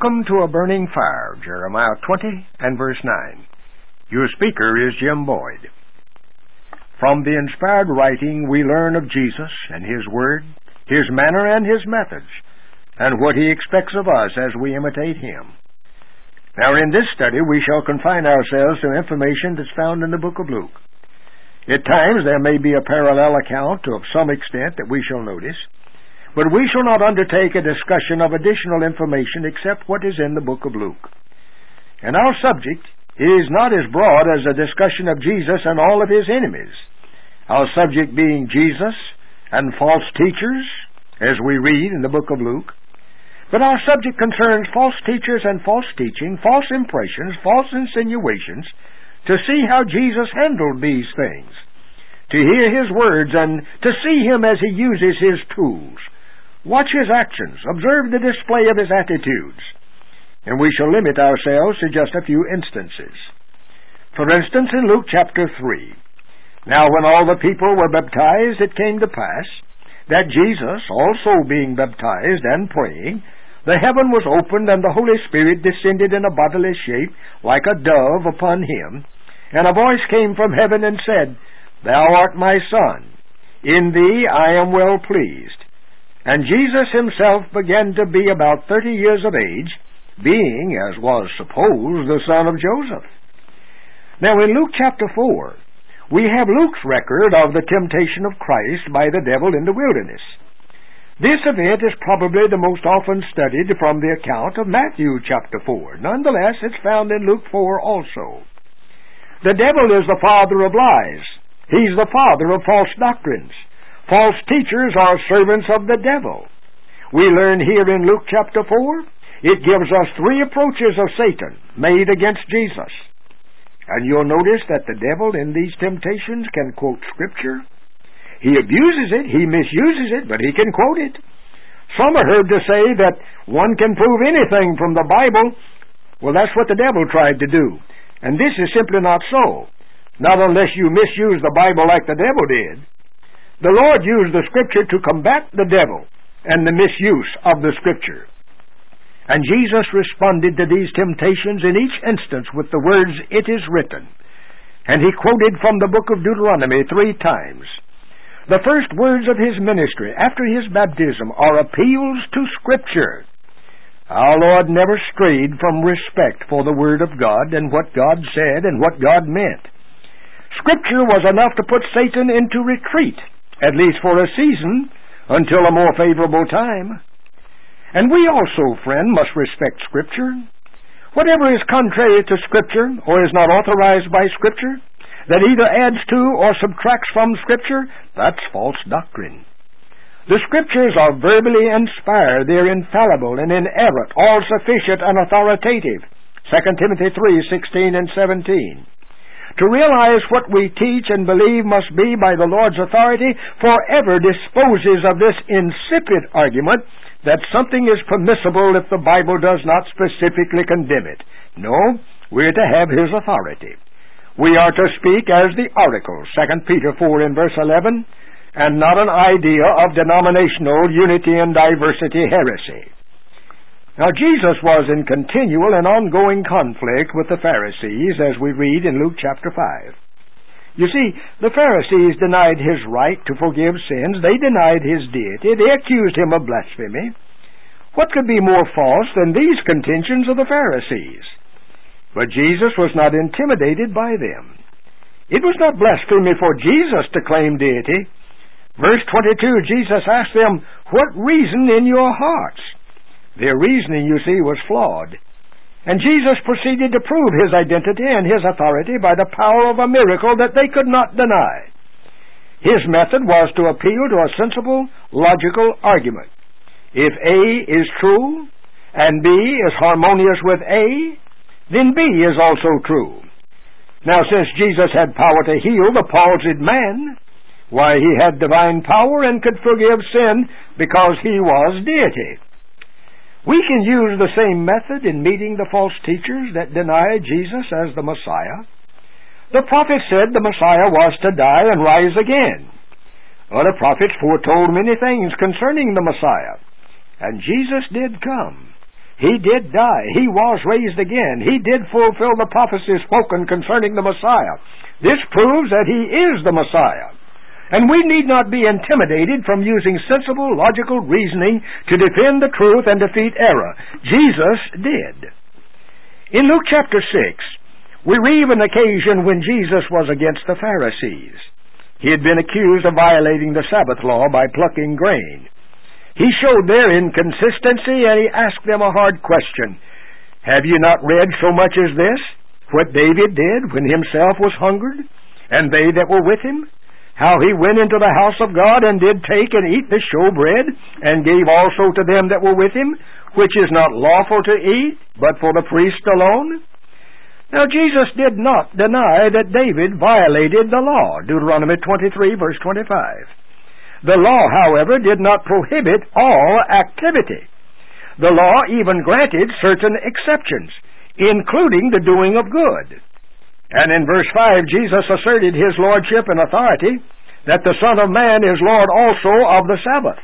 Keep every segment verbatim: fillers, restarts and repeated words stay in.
Come to a burning fire, Jeremiah twenty and verse nine. Your speaker is Jim Boyd. From the inspired writing, we learn of Jesus and His Word, His manner and His methods, and what He expects of us as we imitate Him. Now, in this study, we shall confine ourselves to information that's found in the book of Luke. At times, there may be a parallel account of some extent that we shall notice, but we shall not undertake a discussion of additional information except what is in the book of Luke. And our subject is not as broad as a discussion of Jesus and all of His enemies, our subject being Jesus and false teachers, as we read in the book of Luke. But our subject concerns false teachers and false teaching, false impressions, false insinuations, to see how Jesus handled these things, to hear His words and to see Him as He uses His tools. Watch His actions, observe the display of His attitudes, and we shall limit ourselves to just a few instances. For instance, in Luke chapter three, now when all the people were baptized, it came to pass that Jesus, also being baptized and praying, the heaven was opened, and the Holy Spirit descended in a bodily shape like a dove upon Him, and a voice came from heaven and said, Thou art my Son, in Thee I am well pleased. And Jesus Himself began to be about thirty years of age, being, as was supposed, the son of Joseph. Now in Luke chapter four, we have Luke's record of the temptation of Christ by the devil in the wilderness. This event is probably the most often studied from the account of Matthew chapter four. Nonetheless, it's found in Luke four also. The devil is the father of lies. He's the father of false doctrines. False teachers are servants of the devil. We learn here in Luke chapter four, it gives us three approaches of Satan made against Jesus. And you'll notice that the devil in these temptations can quote Scripture. He abuses it, he misuses it, but he can quote it. Some are heard to say that one can prove anything from the Bible. Well, that's what the devil tried to do. And this is simply not so. Not unless you misuse the Bible like the devil did. The Lord used the Scripture to combat the devil and the misuse of the Scripture. And Jesus responded to these temptations in each instance with the words, It is written. And He quoted from the book of Deuteronomy three times. The first words of His ministry after His baptism are appeals to Scripture. Our Lord never strayed from respect for the Word of God and what God said and what God meant. Scripture was enough to put Satan into retreat, at least for a season, until a more favorable time. And we also, friend, must respect Scripture. Whatever is contrary to Scripture, or is not authorized by Scripture, that either adds to or subtracts from Scripture, that's false doctrine. The Scriptures are verbally inspired. They're infallible and inerrant, all sufficient and authoritative. Second Timothy three, sixteen and seventeen. To realize what we teach and believe must be by the Lord's authority forever disposes of this insipid argument that something is permissible if the Bible does not specifically condemn it. No, we're to have His authority. We are to speak as the oracle, Second Peter four and verse eleven, and not an idea of denominational unity and diversity heresy. Now, Jesus was in continual and ongoing conflict with the Pharisees, as we read in Luke chapter five. You see, the Pharisees denied His right to forgive sins. They denied His deity. They accused Him of blasphemy. What could be more false than these contentions of the Pharisees? But Jesus was not intimidated by them. It was not blasphemy for Jesus to claim deity. Verse twenty-two, Jesus asked them, What reason in your hearts? Their reasoning, you see, was flawed. And Jesus proceeded to prove His identity and His authority by the power of a miracle that they could not deny. His method was to appeal to a sensible, logical argument. If A is true, and B is harmonious with A, then B is also true. Now, since Jesus had power to heal the palsied man, why, He had divine power and could forgive sin because He was deity. We can use the same method in meeting the false teachers that deny Jesus as the Messiah. The prophet said the Messiah was to die and rise again. Other prophets foretold many things concerning the Messiah. And Jesus did come. He did die. He was raised again. He did fulfill the prophecies spoken concerning the Messiah. This proves that He is the Messiah. And we need not be intimidated from using sensible, logical reasoning to defend the truth and defeat error. Jesus did. In Luke chapter six, we read of an occasion when Jesus was against the Pharisees. He had been accused of violating the Sabbath law by plucking grain. He showed their inconsistency, and He asked them a hard question. Have you not read so much as this, what David did when himself was hungered, and they that were with him? How he went into the house of God, and did take and eat the showbread, and gave also to them that were with him, which is not lawful to eat, but for the priest alone? Now Jesus did not deny that David violated the law, Deuteronomy twenty-three, verse twenty-five. The law, however, did not prohibit all activity. The law even granted certain exceptions, including the doing of good. And in verse five, Jesus asserted His lordship and authority, that the Son of Man is Lord also of the Sabbath.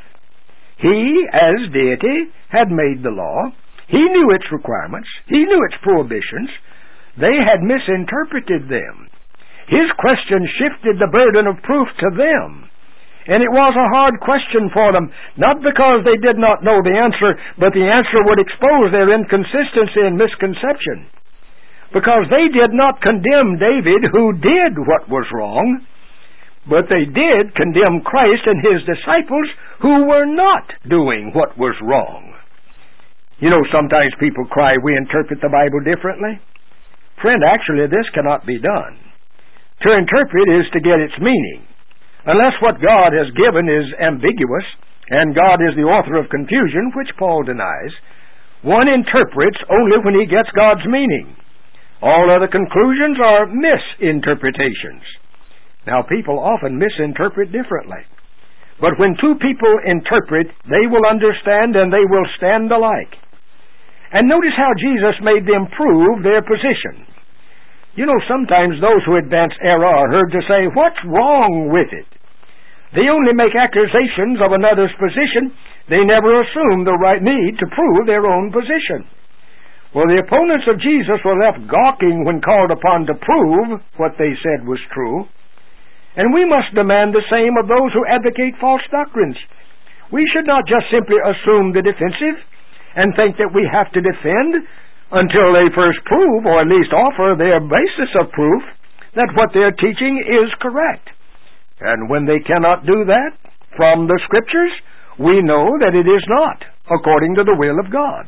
He, as deity, had made the law. He knew its requirements. He knew its prohibitions. They had misinterpreted them. His question shifted the burden of proof to them. And it was a hard question for them, not because they did not know the answer, but the answer would expose their inconsistency and misconception. Because they did not condemn David, who did what was wrong, but they did condemn Christ and His disciples, who were not doing what was wrong. You know, sometimes people cry, we interpret the Bible differently. Friend, actually, this cannot be done. To interpret is to get its meaning. Unless what God has given is ambiguous, and God is the author of confusion, which Paul denies, one interprets only when he gets God's meaning. All other conclusions are misinterpretations. Now, people often misinterpret differently. But when two people interpret, they will understand and they will stand alike. And notice how Jesus made them prove their position. You know, sometimes those who advance error are heard to say, what's wrong with it? They only make accusations of another's position. They never assume the right need to prove their own position. Well, the opponents of Jesus were left gawking when called upon to prove what they said was true. And we must demand the same of those who advocate false doctrines. We should not just simply assume the defensive and think that we have to defend until they first prove, or at least offer their basis of proof, that what they're teaching is correct. And when they cannot do that from the Scriptures, we know that it is not according to the will of God.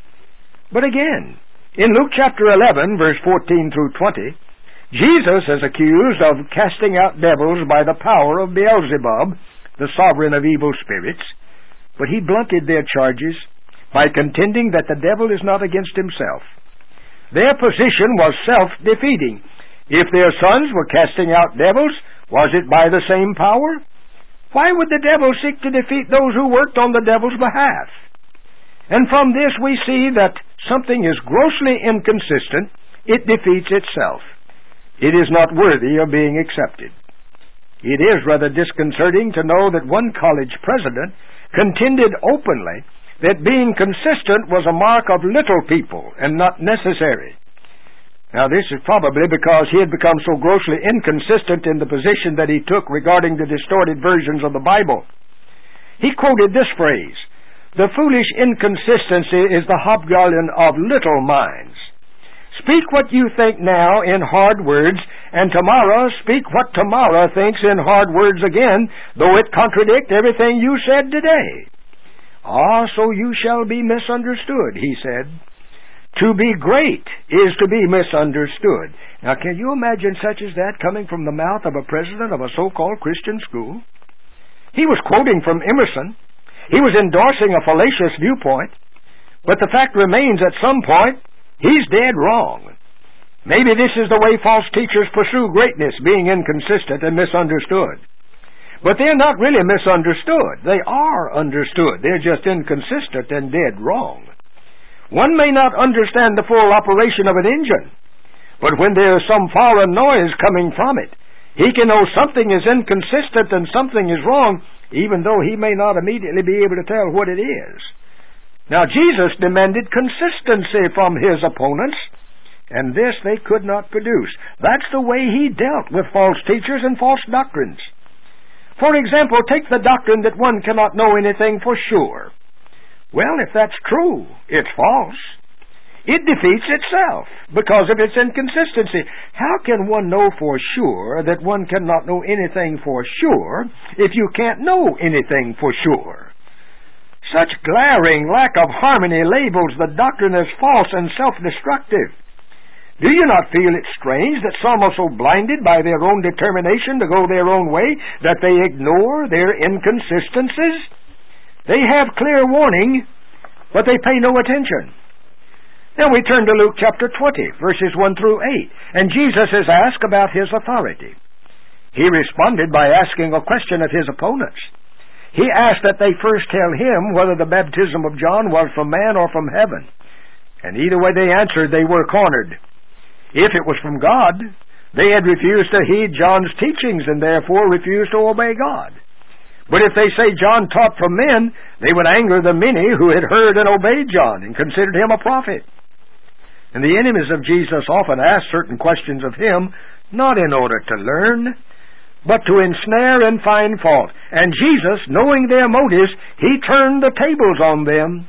But again, in Luke chapter eleven, verse fourteen through twenty, Jesus is accused of casting out devils by the power of Beelzebub, the sovereign of evil spirits, but he blunted their charges by contending that the devil is not against himself. Their position was self-defeating. If their sons were casting out devils, was it by the same power? Why would the devil seek to defeat those who worked on the devil's behalf? And from this we see that something is grossly inconsistent. It defeats itself. It is not worthy of being accepted. It is rather disconcerting to know that one college president contended openly that being consistent was a mark of little people and not necessary. Now, this is probably because he had become so grossly inconsistent in the position that he took regarding the distorted versions of the Bible. He quoted this phrase, "The foolish inconsistency is the hobgoblin of little minds. Speak what you think now in hard words, and tomorrow speak what tomorrow thinks in hard words again, though it contradict everything you said today. Ah, so you shall be misunderstood," he said. To be great is to be misunderstood. Now, can you imagine such as that coming from the mouth of a president of a so-called Christian school? He was quoting from Emerson. He was endorsing a fallacious viewpoint. But the fact remains, at some point, he's dead wrong. Maybe this is the way false teachers pursue greatness, being inconsistent and misunderstood. But they're not really misunderstood. They are understood. They're just inconsistent and dead wrong. One may not understand the full operation of an engine, but when there is some foreign noise coming from it, he can know something is inconsistent and something is wrong, even though he may not immediately be able to tell what it is. Now Jesus demanded consistency from his opponents, and this they could not produce. That's the way he dealt with false teachers and false doctrines. For example, take the doctrine that one cannot know anything for sure. Well, if that's true, it's false. It defeats itself because of its inconsistency. How can one know for sure that one cannot know anything for sure if you can't know anything for sure? Such glaring lack of harmony labels the doctrine as false and self-destructive. Do you not feel it strange that some are so blinded by their own determination to go their own way that they ignore their inconsistencies? They have clear warning, but they pay no attention. Now we turn to Luke chapter twenty, verses one through eight, and Jesus is asked about his authority. He responded by asking a question of his opponents. He asked that they first tell him whether the baptism of John was from man or from heaven. And either way they answered, they were cornered. If it was from God, they had refused to heed John's teachings and therefore refused to obey God. But if they say John taught from men, they would anger the many who had heard and obeyed John and considered him a prophet. And the enemies of Jesus often asked certain questions of him, not in order to learn, but to ensnare and find fault. And Jesus, knowing their motives, he turned the tables on them.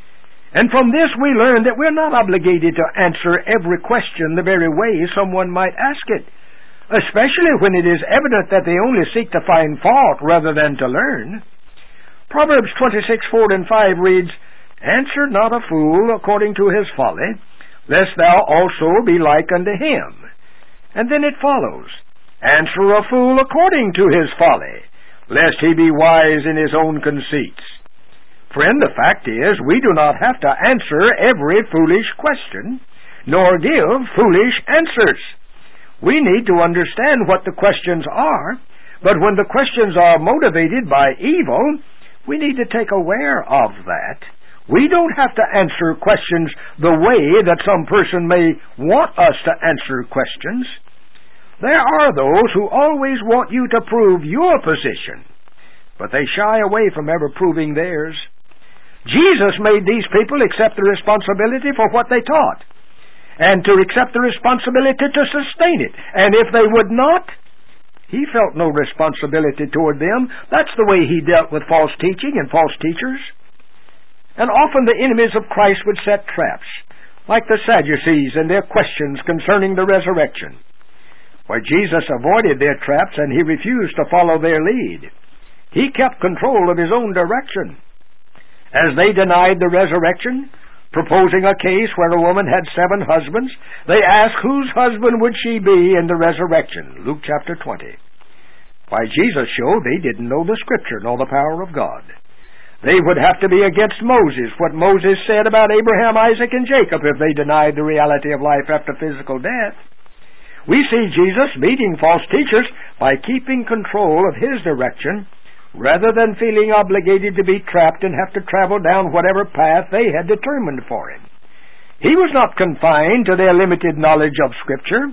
And from this we learn that we're not obligated to answer every question the very way someone might ask it, especially when it is evident that they only seek to find fault rather than to learn. Proverbs twenty-six, four and five reads, "Answer not a fool according to his folly, lest thou also be like unto him." And then it follows, "Answer a fool according to his folly, lest he be wise in his own conceits." Friend, the fact is, we do not have to answer every foolish question, nor give foolish answers. We need to understand what the questions are, but when the questions are motivated by evil, we need to take aware of that. We don't have to answer questions the way that some person may want us to answer questions. There are those who always want you to prove your position, but they shy away from ever proving theirs. Jesus made these people accept the responsibility for what they taught, and to accept the responsibility to sustain it. And if they would not, he felt no responsibility toward them. That's the way he dealt with false teaching and false teachers. And often the enemies of Christ would set traps, like the Sadducees and their questions concerning the resurrection. Where Jesus avoided their traps and he refused to follow their lead. He kept control of his own direction. As they denied the resurrection, proposing a case where a woman had seven husbands, they asked whose husband would she be in the resurrection, Luke chapter twenty. Why, Jesus showed they didn't know the Scripture nor the power of God. They would have to be against Moses, what Moses said about Abraham, Isaac, and Jacob if they denied the reality of life after physical death. We see Jesus meeting false teachers by keeping control of his direction, rather than feeling obligated to be trapped and have to travel down whatever path they had determined for him. He was not confined to their limited knowledge of Scripture,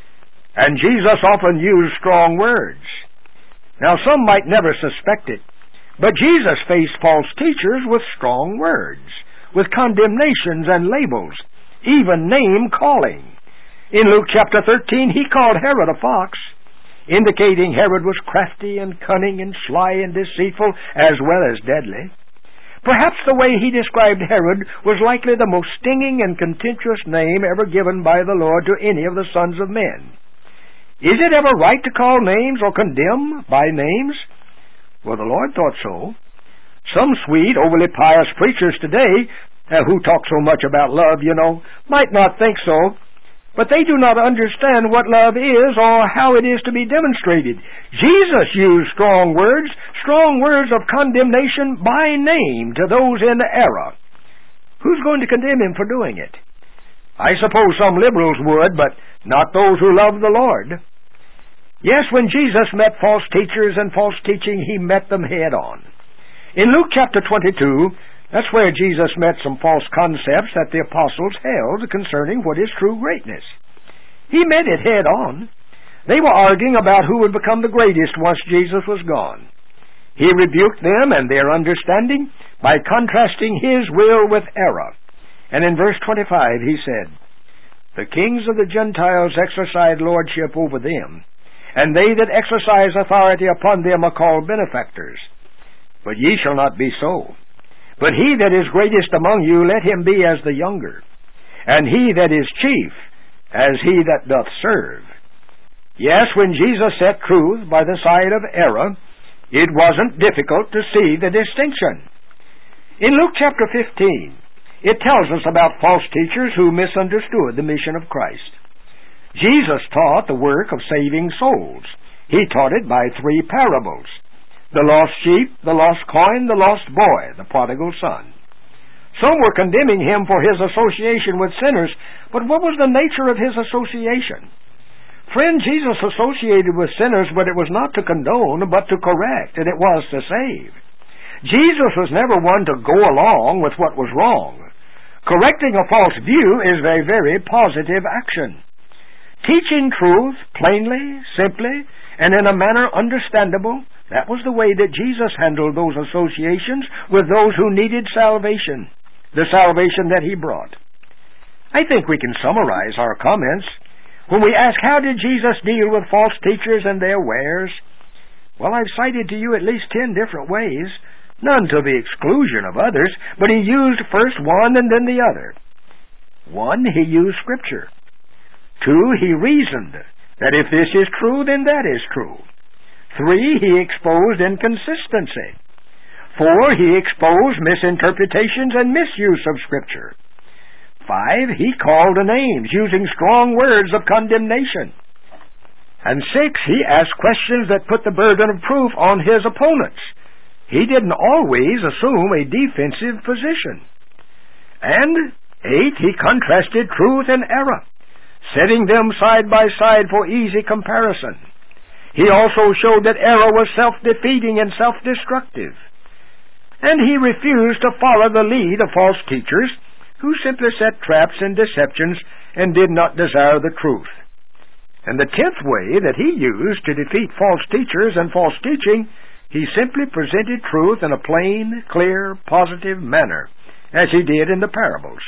and Jesus often used strong words. Now, some might never suspect it, but Jesus faced false teachers with strong words, with condemnations and labels, even name-calling. In Luke chapter thirteen, he called Herod a fox, indicating Herod was crafty and cunning and sly and deceitful as well as deadly. Perhaps the way he described Herod was likely the most stinging and contemptuous name ever given by the Lord to any of the sons of men. Is it ever right to call names or condemn by names? Well, the Lord thought so. Some sweet, overly pious preachers today, uh, who talk so much about love, you know, might not think so. But they do not understand what love is or how it is to be demonstrated. Jesus used strong words, strong words of condemnation by name to those in error. Who's going to condemn him for doing it? I suppose some liberals would, but not those who love the Lord. Yes, when Jesus met false teachers and false teaching, he met them head on. In Luke chapter twenty-two, that's where Jesus met some false concepts that the apostles held concerning what is true greatness. He met it head on. They were arguing about who would become the greatest once Jesus was gone. He rebuked them and their understanding, by contrasting his will with error. And in verse twenty-five he said, "The kings of the Gentiles exercise lordship over them, and they that exercise authority upon them are called benefactors. But ye shall not be so. But he that is greatest among you, let him be as the younger, and he that is chief, as he that doth serve." Yes, when Jesus set truth by the side of error, it wasn't difficult to see the distinction. In Luke chapter fifteen, it tells us about false teachers who misunderstood the mission of Christ. Jesus taught the work of saving souls. He taught it by three parables: the lost sheep, the lost coin, the lost boy, the prodigal son. Some were condemning him for his association with sinners, but what was the nature of his association? Friend, Jesus associated with sinners, but it was not to condone, but to correct, and it was to save. Jesus was never one to go along with what was wrong. Correcting a false view is a very positive action. Teaching truth plainly, simply, and in a manner understandable, that was the way that Jesus handled those associations with those who needed salvation, the salvation that he brought. I think we can summarize our comments. When we ask, how did Jesus deal with false teachers and their wares? Well, I've cited to you at least ten different ways, none to the exclusion of others, but he used first one and then the other. One, he used Scripture. Two, he reasoned that if this is true, then that is true. Three, he exposed inconsistency. Four, he exposed misinterpretations and misuse of Scripture. Five, he called names, using strong words of condemnation. And six, he asked questions that put the burden of proof on his opponents. He didn't always assume a defensive position. And eight, he contrasted truth and error, setting them side by side for easy comparison. He also showed that error was self-defeating and self-destructive. And he refused to follow the lead of false teachers who simply set traps and deceptions and did not desire the truth. And the tenth way that he used to defeat false teachers and false teaching, he simply presented truth in a plain, clear, positive manner, as he did in the parables.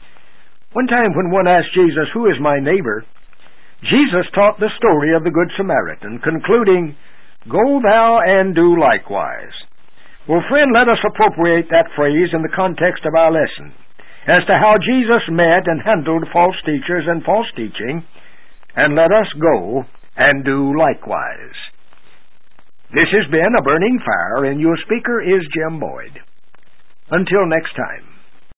One time when one asked Jesus, "Who is my neighbor?" Jesus taught the story of the Good Samaritan, concluding, "Go thou and do likewise." Well, friend, let us appropriate that phrase in the context of our lesson as to how Jesus met and handled false teachers and false teaching, and let us go and do likewise. This has been A Burning Fire, and your speaker is Jim Boyd. Until next time.